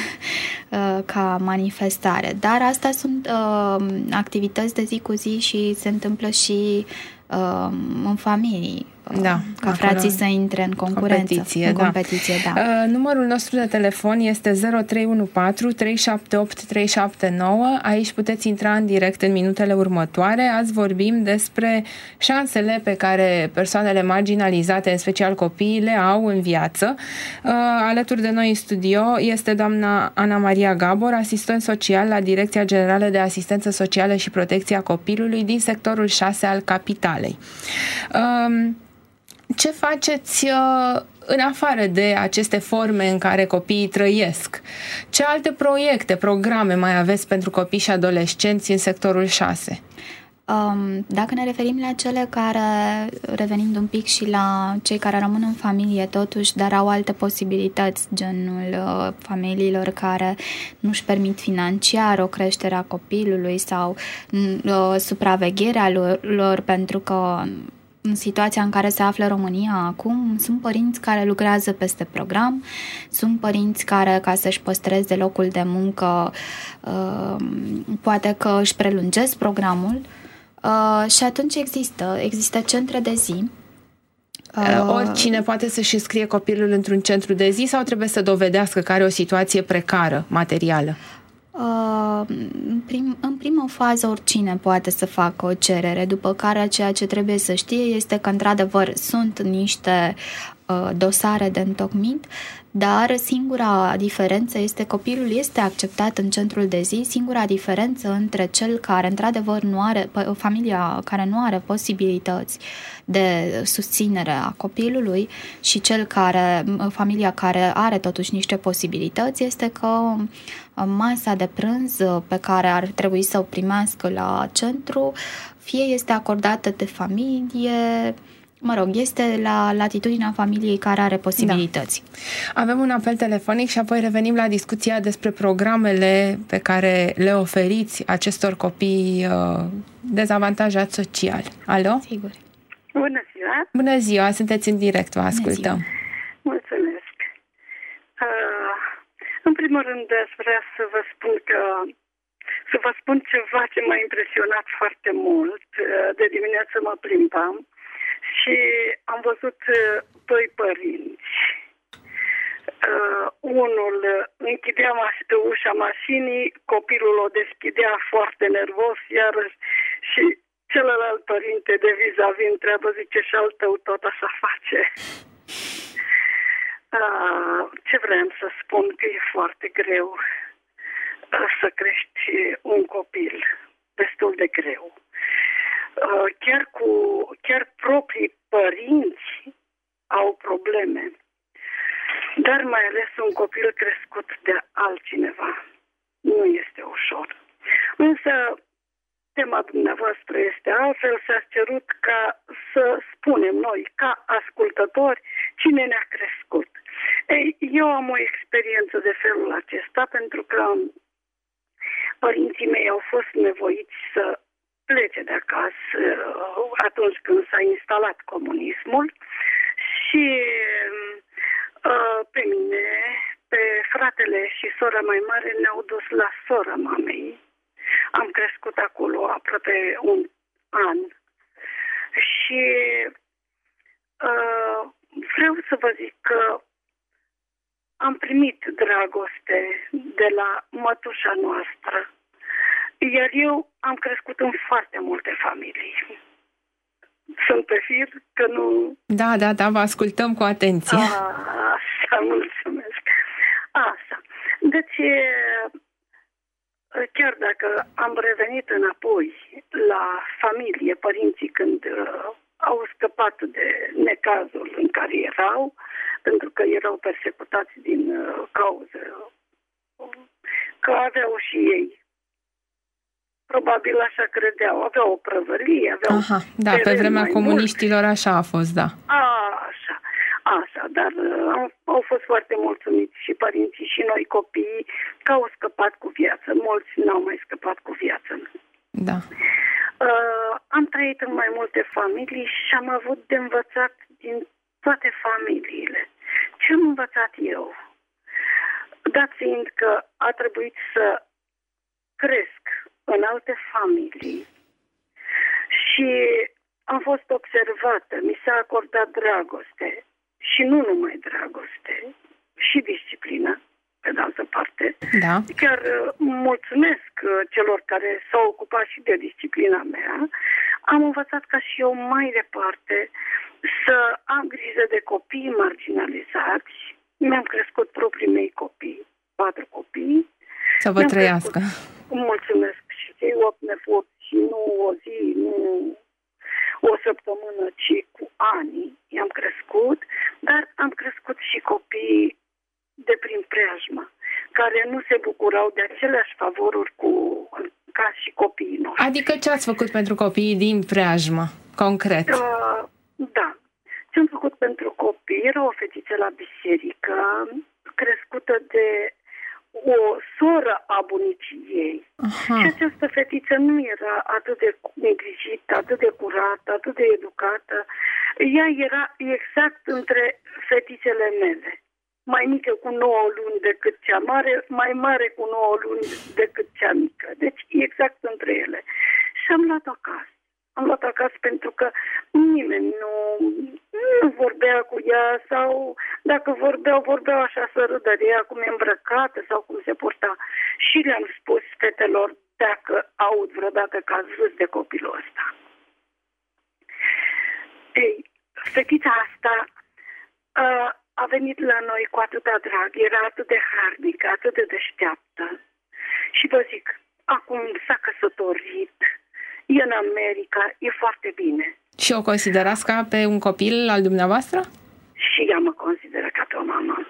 ca manifestare. Dar astea sunt uh, activități de zi cu zi și se întâmplă și uh, în familii. Da, ca frații să intre în concurență, competiție, în da. competiție, da. Uh, numărul nostru de telefon este zero trei unu patru trei șapte opt trei șapte nouă. Aici puteți intra în direct în minutele următoare. Azi vorbim despre șansele pe care persoanele marginalizate, în special copiii, le au în viață. Uh, alături de noi în studio este doamna Ana Maria Gabor, asistent social la Direcția Generală de Asistență Socială și Protecția Copilului din sectorul șase al Capitalei. Uh, Ce faceți uh, în afară de aceste forme în care copiii trăiesc? Ce alte proiecte, programe mai aveți pentru copii și adolescenți în sectorul șase? Um, dacă ne referim la cele care, revenind un pic și la cei care rămân în familie totuși, dar au alte posibilități, genul uh, familiilor care nu-și permit financiar o creștere a copilului sau uh, supravegherea lor, lor, pentru că în situația în care se află România acum, sunt părinți care lucrează peste program, sunt părinți care, ca să-și păstreze locul de muncă, poate că își prelungesc programul și atunci există, există centre de zi. Oricine poate să-și înscrie copilul într-un centru de zi sau trebuie să dovedească că are o situație precară, materială? Uh, în, prim, în prima fază oricine poate să facă o cerere, după care ceea ce trebuie să știe este că într-adevăr sunt niște uh, dosare de întocmit, dar singura diferență este copilul este acceptat în centrul de zi, singura diferență între cel care într-adevăr nu are, familia care nu are posibilități de susținere a copilului și cel care, familia care are totuși niște posibilități, este că masa de prânz pe care ar trebui să o primească la centru, fie este acordată de familie, mă rog, este la latitudinea familiei care are posibilități. Da. Avem un apel telefonic și apoi revenim la discuția despre programele pe care le oferiți acestor copii uh, dezavantajați social. Alo? Sigur. Bună ziua! Bună ziua, sunteți în direct, vă ascultăm. Mulțumesc! Uh, în primul rând, aș vrea să vă spun că să vă spun ceva ce m-a impresionat foarte mult. De dimineață mă plimbam și am văzut doi părinți. unul închidea maș- ușa mașinii, copilul o deschidea foarte nervos, iarăși, și celălalt părinte de vis-a-vis întreabă, zice, și al tău tot așa face. Uh, ce vreau să spun? Că e foarte greu uh, să crești un copil. Destul de greu. Uh, chiar cu chiar proprii părinți au probleme. Dar mai ales un copil crescut de altcineva. Nu este ușor. Însă tema dumneavoastră este altfel, s-a cerut ca să spunem noi, ca ascultători, cine ne-a crescut. Ei, eu am o experiență de felul acesta, pentru că părinții mei au fost nevoiți să plece de acasă atunci când s-a instalat comunismul și pe mine, pe fratele și sora mai mare ne-au dus la sora mamei. Am crescut acolo aproape un an și uh, vreau să vă zic că am primit dragoste de la mătușa noastră, iar eu am crescut în foarte multe familii. Sunt pe fir că nu... Da, da, da, vă ascultăm cu atenție. A, așa, mulțumesc. Așa. Deci, chiar dacă am revenit înapoi la familie, părinții când uh, au scăpat de necazul în care erau, pentru că erau persecutați din uh, cauză că aveau și ei. Probabil așa credeau. Aveau o prăvălie, aveau... Aha, da, pe vremea comuniștilor mult. Așa a fost, da. A, așa, așa, dar uh, au fost foarte mulțumiți și părinții și noi copiii că au scăpat cu viață. Mulți n-au mai scăpat cu viață. Da. Uh, am trăit în mai multe familii și am avut de învățat din toate familiile. Ce am învățat eu? Dat fiind că a trebuit să cresc în alte familii și am fost observată, mi s-a acordat dragoste și nu numai dragoste, și disciplină, pe de altă parte. Da. Chiar mulțumesc celor care s-au ocupat și de disciplina mea. Am învățat ca și eu mai departe să am grijă de copii marginalizați. Mi-am crescut proprii mei copii, patru copii. Să vă trăiască. Mulțumesc și cei opt nepoți și nu o zi, nu o săptămână, ci cu ani i-am crescut, dar am crescut și copii de prin preajmă, care nu se bucurau de aceleași favoruri cu, ca și copiii noștri. Adică ce ați făcut pentru copiii din preajmă, concret? Uh, da. Ce am făcut pentru copii? Era o fetiță la biserică, crescută de o soră a bunicii ei. Aha. Și această fetiță nu era atât de îngrijită, atât de curată, atât de educată. Ea era exact între fetițele mele. Mai mică cu nouă luni decât cea mare, mai mare cu nouă luni decât cea mică. Deci exact între ele. Și am luat-o acasă. Am luat acasă pentru că nimeni nu, nu vorbea cu ea sau dacă vorbeau, vorbeau așa să râdă de ea, cum e îmbrăcată sau cum se purta. Și le-am spus fetelor dacă aud vreodată că ați râs de copilul ăsta. Ei, fetița asta a, a venit la noi cu atâta drag, era atât de harnică, atât de deșteaptă. Și vă zic, acum s-a căsătorit, e în America, e foarte bine. Și o considerați ca pe un copil al dumneavoastră? Și ea mă consideră ca pe o mamă.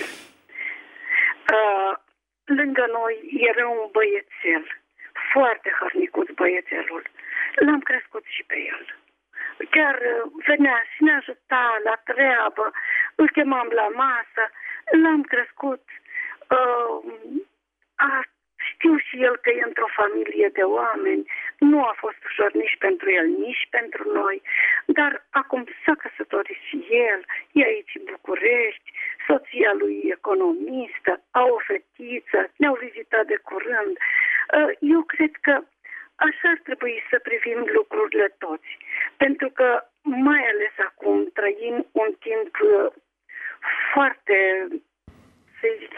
Uh, lângă noi era un băiețel, foarte hărnicuț băiețelul. L-am crescut și pe el. Chiar venea și ne ajuta la treabă, îl chemam la masă, l-am crescut. Uh, a Știu și el că e într-o familie de oameni, nu a fost ușor nici pentru el, nici pentru noi, dar acum s-a căsătorit și el, e aici în București, soția lui economistă, au o fetiță, ne-au vizitat de curând. Eu cred că așa ar trebui să privim lucrurile toți, pentru că mai ales acum trăim un timp foarte, să zic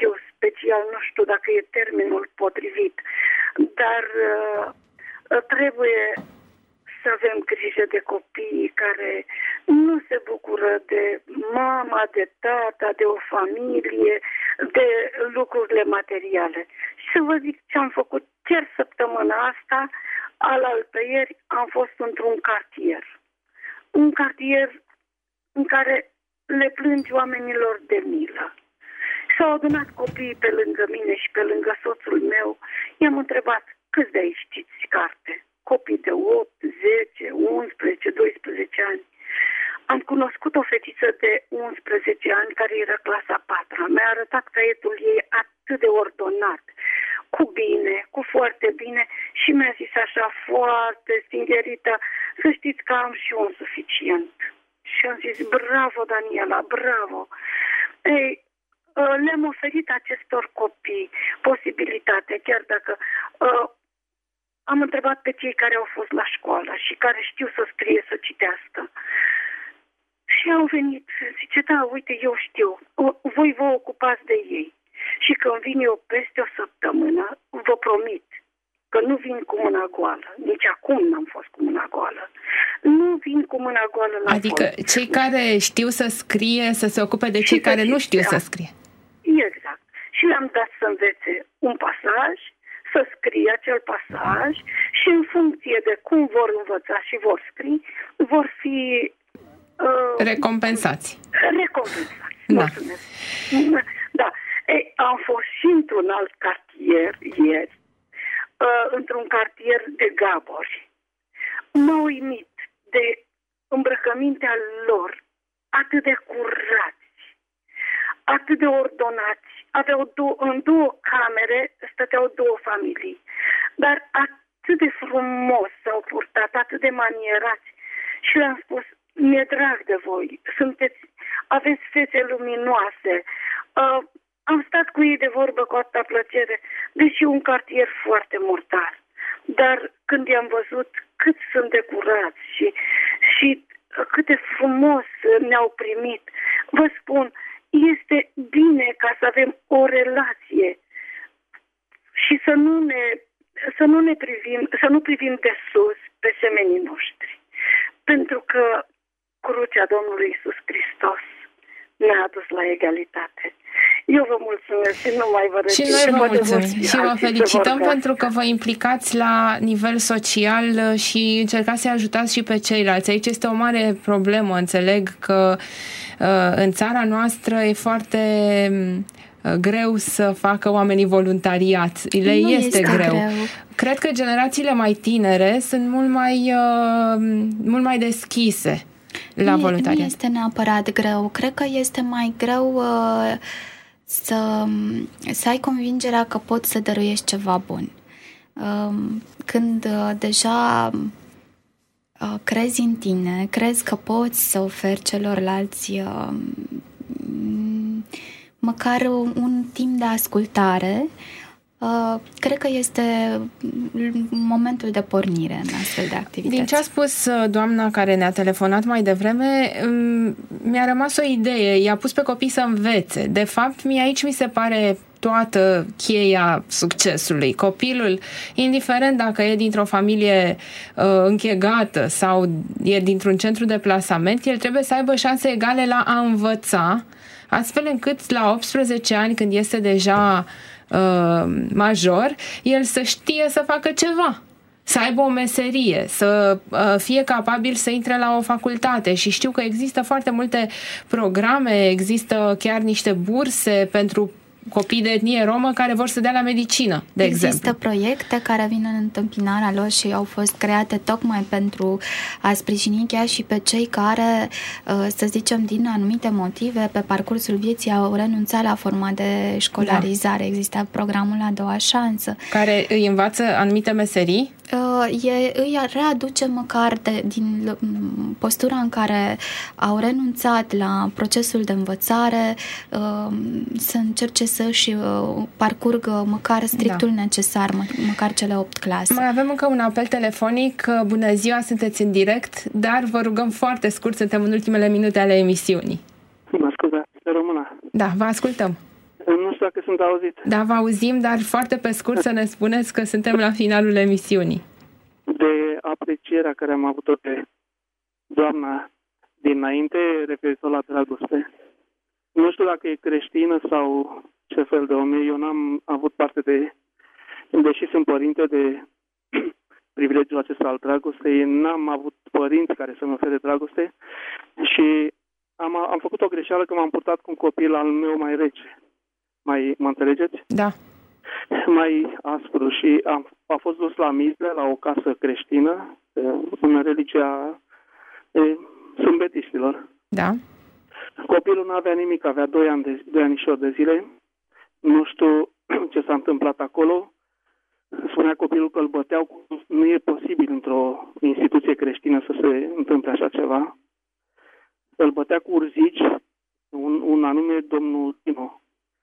social, nu știu dacă e termenul potrivit, dar uh, trebuie să avem grijă de copiii care nu se bucură de mama, de tata, de o familie, de lucrurile materiale. Și să vă zic ce am făcut chiar săptămâna asta, alaltăieri am fost într-un cartier. Un cartier în care le plângi oamenilor de milă. S-au adunat copiii pe lângă mine și pe lângă soțul meu. I-am întrebat, câți de aici știți carte? Copii de opt, zece, unsprezece, doisprezece ani. Am cunoscut o fetiță de unsprezece ani care era clasa a patra. Mi-a arătat caietul ei atât de ordonat, cu bine, cu foarte bine și mi-a zis așa foarte stingerită, să știți că am și un suficient. Și am zis, bravo Daniela, bravo. Ei, le-am oferit acestor copii posibilitatea, chiar dacă uh, am întrebat pe cei care au fost la școală și care știu să scrie, să citească. Și au venit, zice, da, uite, eu știu, voi vă ocupați de ei. Și când vin eu peste o săptămână, vă promit că nu vin cu mâna goală. Nici acum n-am fost cu mâna goală. Nu vin cu mâna goală la Adică fost. Cei care știu să scrie, să se ocupe de cei care nu știu să scrie. Exact. Și le-am dat să învețe un pasaj, să scrie acel pasaj și în funcție de cum vor învăța și vor scrie, vor fi uh, recompensați. Recompensați. Da. Mulțumesc. Da. Ei, am fost și într-un alt cartier ieri, uh, într-un cartier de gabori. M-a uimit de îmbrăcămintea lor, atât de curați, atât de ordonați. Aveau două, în două camere stăteau două familii, dar atât de frumos s-au purtat, atât de manierați. Și le-am spus, mi-e drag de voi, sunteți, aveți fețe luminoase. Uh, am stat cu ei de vorbă cu atâta plăcere, deși un cartier foarte mortar. Dar când i-am văzut cât sunt de curați și, și cât de frumos ne-au primit, vă spun, este bine ca să avem o relație și să nu ne, să nu ne privim, să nu privim de sus pe semenii noștri. Pentru că crucea Domnului Iisus Hristos ne-a adus la egalitate. Eu vă mulțumesc și nu mai vă Și noi vă mulțumim și vă felicităm pentru că vă implicați la nivel social și încercați să ajutați și pe ceilalți. Aici este o mare problemă, înțeleg că în țara noastră e foarte greu să facă oamenii voluntariat. Le nu este, este greu. greu. Cred că generațiile mai tinere sunt mult mai, mult mai deschise la nu, voluntariat. Nu este neapărat greu. Cred că este mai greu uh, să, să ai convingerea că poți să dăruiești ceva bun. Uh, când uh, deja uh, crezi în tine, crezi că poți să oferi celorlalți uh, măcar un timp de ascultare, Uh, cred că este momentul de pornire în astfel de activități. Din ce a spus doamna care ne-a telefonat mai devreme, mi-a rămas o idee. I-a pus pe copii să învețe. De fapt, mie aici mi se pare toată cheia succesului. Copilul, indiferent dacă e dintr-o familie uh, închegată sau e dintr-un centru de plasament, el trebuie să aibă șanse egale la a învăța, astfel încât la optsprezece ani, când este deja Uh, major, el să știe să facă ceva, să aibă o meserie, să uh, fie capabil să intre la o facultate. Și știu că există foarte multe programe, există chiar niște burse pentru copii de etnie romă care vor să dea la medicină, de Există exemplu. proiecte care vin în întâmpinarea lor și au fost create tocmai pentru a sprijini chiar și pe cei care, să zicem, din anumite motive, pe parcursul vieții au renunțat la forma de școlarizare. Da. Există programul A Doua Șansă. Care îi învață anumite meserii? E, îi readuce măcar de, din postura în care au renunțat la procesul de învățare, să încerce să-și parcurgă măcar strictul da. necesar, mă, măcar cele opt clase. Mai avem încă un apel telefonic. Bună ziua, sunteți în direct, dar vă rugăm foarte scurt, suntem în ultimele minute ale emisiunii. Mă scuze, de română. Da, vă ascultăm. Nu știu dacă sunt auzit. Da, vă auzim, dar foarte pe scurt să ne spuneți că suntem la finalul emisiunii. De aprecierea care am avut-o pe doamna dinainte, referitor la dragoste. Nu știu dacă e creștină sau ce fel de om e. Eu n-am avut parte de, deși sunt părinte, de privilegiul acesta al dragostei, n-am avut părinți care să-mi ofere dragoste și am, am făcut o greșeală că m-am purtat cu un copil al meu mai rece. Mai, mă înțelegeți? Da. Mai aspru și am, a fost dus la Mizle, la o casă creștină, în religia sâmbetiștilor. Da. Copilul nu avea nimic, avea doi ani de, doi anișori de zile. Nu știu ce s-a întâmplat acolo. Spunea copilul că îl băteau. Nu e posibil într-o instituție creștină să se întâmple așa ceva. Îl bătea cu urzici, un, un anume domnul Tino.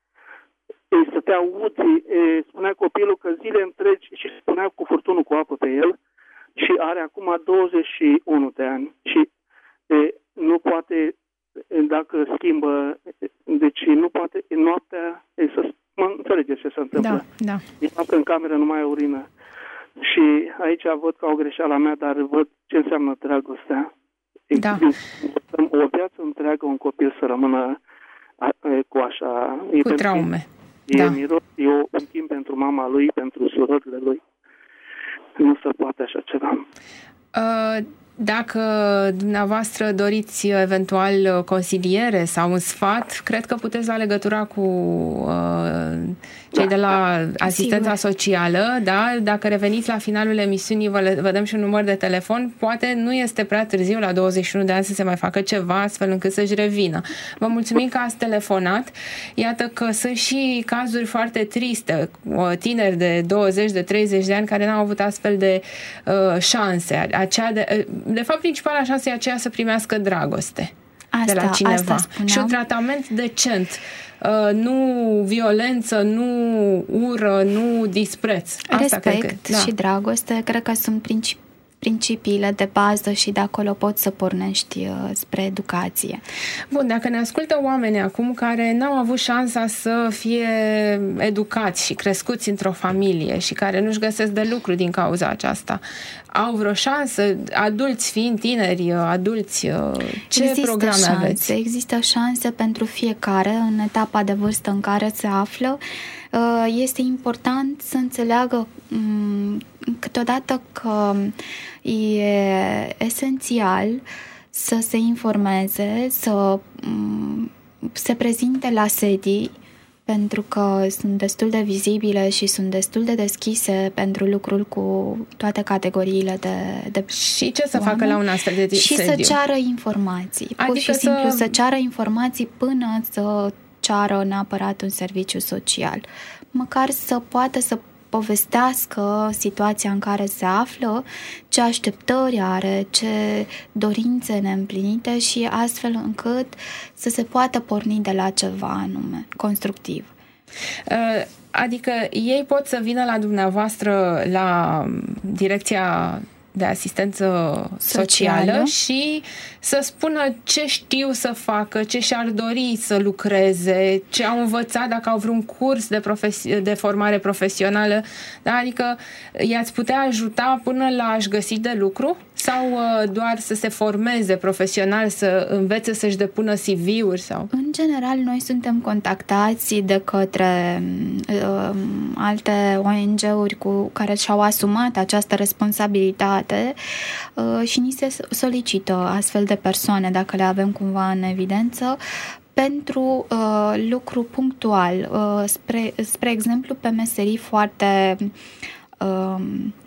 Îi stăteau uții, spunea copilul că zile întregi și spunea cu furtunul cu apă pe el și are acum douăzeci și unu de ani și e, nu poate, dacă schimbă, deci nu poate, noaptea, e, să mă înțelegeți ce se întâmplă. Da, da. E noaptea în cameră, nu mai urină. Și aici văd ca o greșeală a mea, dar văd ce înseamnă dragostea. Da. O viață întreagă un copil să rămână cu așa... Cu traume. E da. miros, e un timp pentru mama lui, pentru surorile lui. Nu se poate așa ceva. Uh... Dacă dumneavoastră doriți eventual consiliere sau un sfat, cred că puteți lua legătura cu uh, cei de la asistența socială, da? Dacă reveniți la finalul emisiunii, vă, vă dăm și un număr de telefon. Poate nu este prea târziu la douăzeci și unu de ani să se mai facă ceva astfel încât să-și revină. Vă mulțumim că ați telefonat. Iată că sunt și cazuri foarte triste, tineri de douăzeci, de treizeci de ani care n-au avut astfel de uh, șanse. Acea de, de fapt, principala șansă e aceea să primească dragoste asta, de la cineva. asta și un tratament decent. Uh, nu violență, nu ură, nu dispreț. Asta Respect cred că, da. și dragoste, cred că sunt principi principiile de bază și de acolo poți să pornești uh, spre educație. Bun, dacă ne ascultă oameni acum care n-au avut șansa să fie educați și crescuți într-o familie și care nu-și găsesc de lucru din cauza aceasta, au vreo șansă, adulți fiind tineri, adulți, ce există programe șanse, aveți? Există șanse pentru fiecare în etapa de vârstă în care se află. Este important să înțeleagă câteodată că e esențial să se informeze, să se prezinte la sedii, pentru că sunt destul de vizibile și sunt destul de deschise pentru lucrul cu toate categoriile de, de Și ce să oameni. facă la un astfel de Și sediu? să ceară informații. Adică Pur și simplu să... să ceară informații până să ceară neapărat un serviciu social. Măcar să poată să povestească situația în care se află, ce așteptări are, ce dorințe neîmplinite și astfel încât să se poată porni de la ceva anume, constructiv. Adică ei pot să vină la dumneavoastră la direcția de asistență socială, socială și să spună ce știu să facă, ce și-ar dori să lucreze, ce au învățat, dacă au vreun curs de, profesi- de formare profesională, da? Adică i-ați putea ajuta până la a-și găsi de lucru sau uh, doar să se formeze profesional, să învețe să-și depună C V-uri? Sau? În general, noi suntem contactați de către uh, alte O N G-uri cu care și-au asumat această responsabilitate uh, și ni se solicită astfel de persoane, dacă le avem cumva în evidență, pentru uh, lucru punctual, uh, spre, spre exemplu pe meserii foarte uh,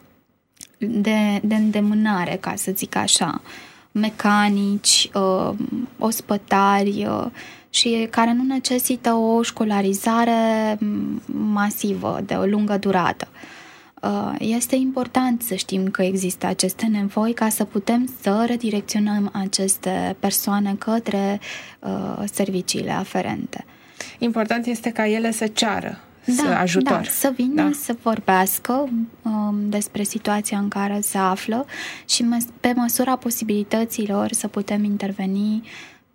de, de îndemânare, ca să zic așa, mecanici, uh, ospătari uh, și care nu necesită o școlarizare masivă, de o lungă durată. Este important să știm că există aceste nevoi ca să putem să redirecționăm aceste persoane către uh, serviciile aferente. Important este ca ele să ceară da, să ajutor. Da, să vină da. să vorbească um, despre situația în care se află și pe măsura posibilităților să putem interveni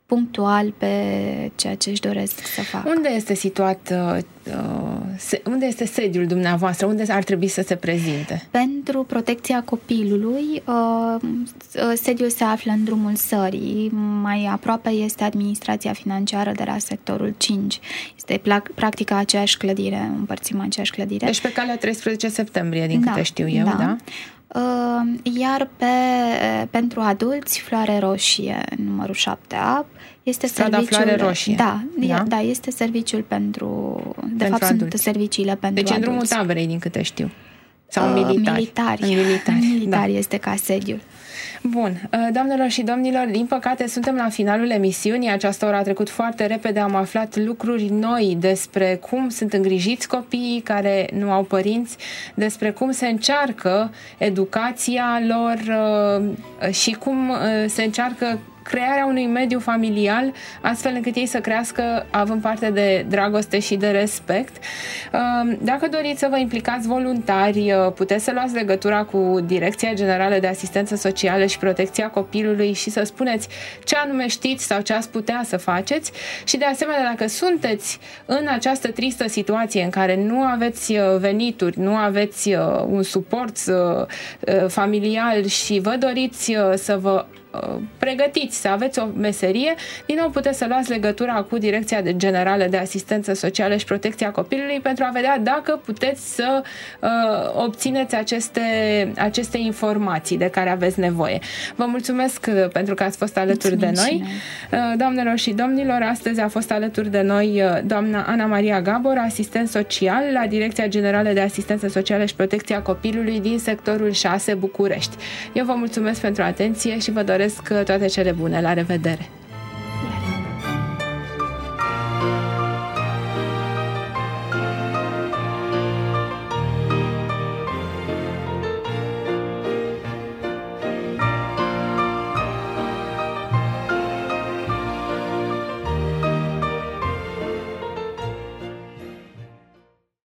punctual pe ceea ce își doresc să facă. Unde este situat, unde este sediul dumneavoastră? Unde ar trebui să se prezinte? Pentru protecția copilului, sediul se află în drumul Sării. Mai aproape este administrația financiară de la sectorul cinci. Este practic aceeași clădire, împărțim aceeași clădire. Deci pe calea treisprezece septembrie, din da, câte știu eu, da? da? Iar pe, pentru adulți, Floare Roșie, numărul șapte A, este Strada serviciul... Floare Roșie. Da, da? da, este serviciul pentru... De pentru fapt, adulți. sunt serviciile pentru Deci adulți. în drumul Taberei, din câte știu. Sau uh, militari. Militari. În militari, în militari da. este ca sediul. Bun. Doamnelor și domnilor, din păcate suntem la finalul emisiunii. Această oră a trecut foarte repede. Am aflat lucruri noi despre cum sunt îngrijiți copiii care nu au părinți, despre cum se încearcă educația lor și cum se încearcă crearea unui mediu familial, astfel încât ei să crească având parte de dragoste și de respect. Dacă doriți să vă implicați voluntari, puteți să luați legătura cu Direcția Generală de Asistență Socială și Protecția Copilului și să spuneți ce anume știți sau ce ați putea să faceți și, de asemenea, dacă sunteți în această tristă situație în care nu aveți venituri, nu aveți un suport familial și vă doriți să vă pregătiți să aveți o meserie, din nou puteți să luați legătura cu Direcția Generală de Asistență Socială și Protecția Copilului pentru a vedea dacă puteți să uh, obțineți aceste, aceste informații de care aveți nevoie. Vă mulțumesc pentru că ați fost alături Mulțumim de noi. Uh, doamnelor și domnilor, astăzi a fost alături de noi doamna Ana Maria Gabor, asistent social la Direcția Generală de Asistență Socială și Protecția Copilului din sectorul șase București. Eu vă mulțumesc pentru atenție și vă doresc toate cele bune. La revedere!